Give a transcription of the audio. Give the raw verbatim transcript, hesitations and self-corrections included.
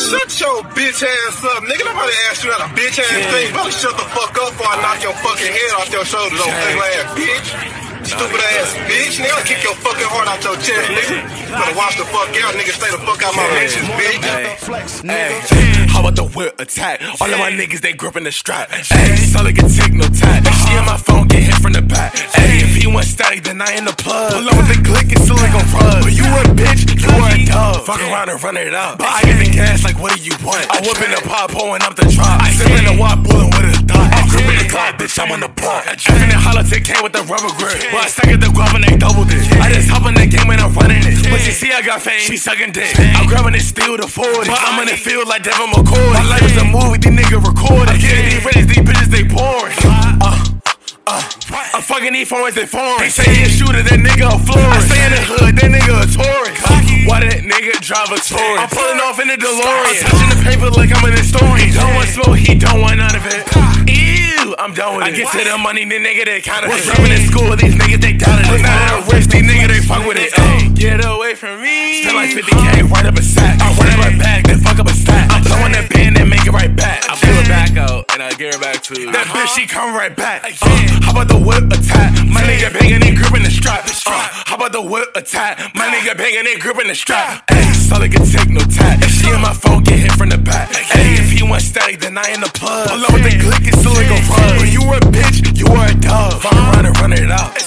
Shut your bitch ass up, nigga. Nobody asked you that a bitch ass yeah. thing. You better shut the fuck up before I knock your fucking head off your shoulders, old ugly ass bitch. Stupid ass bitch. Nigga, I'll kick your fucking heart out your chest, nigga. You better watch the fuck out, nigga. Stay the fuck out my mentions, bitch. Hey, hey, how about the whip attack? All of my niggas, they gripping the strap. Hey, Sully can take no time. She in my phone, get hit from the back. Hey, if he went static, then I in the plug. Pull up with the click and Sully gon' run. But you a bitch, you a dub. Fuck around and run it up. But I get the gas like, what do you want? I whip in the pot, pulling up the drop. I sit in the wop, pulling with a thought. I'm gripping the clock, bitch, I'm on the block. I in the holotic came with the rubber grip. But I second the grab and they doubled it. I just hop in the game and I'm running it. But you see, I got fame, she sucking dick. I'm grabbing it, steal the forty. But I'm in the field like Devin McCoy. My life is a movie, these niggas recording. I'm getting these riches, these bitches, they boring. Uh, uh, I'm fucking these phones, they foreign. They say he a shooter, that nigga a Florida. I stay in the hood, that nigga a tourist. Why that nigga drive a Taurus? I'm pulling off in the DeLorean. I'm touching the paper like I'm an historian. He don't want smoke, he don't want none of it. Ew, I'm done with it. I get to the money, the nigga they counted it. Rapping in school, these niggas they doubted it. Now I'm rich, these niggas they fuck with it. Ay, get away from me. Spend like fifty K, right up a sack. I run it right back, then fuck up a stack. I'm blowing that band, then make it right back. I pull it back out, and I get it back to you. That bitch, she come right back. Uh, how about the whip attack? My nigga banging and gripping the strap. Uh, how about the whip attack? My nigga banging and gripping the strap. Ay, Sully can take no tack. If she in my phone, get hit from the back. Ay, if he went static, then I in the plug. Pull up with the click and Sully gon' run. But you a bitch, you are a dub. Fuck around and run it out.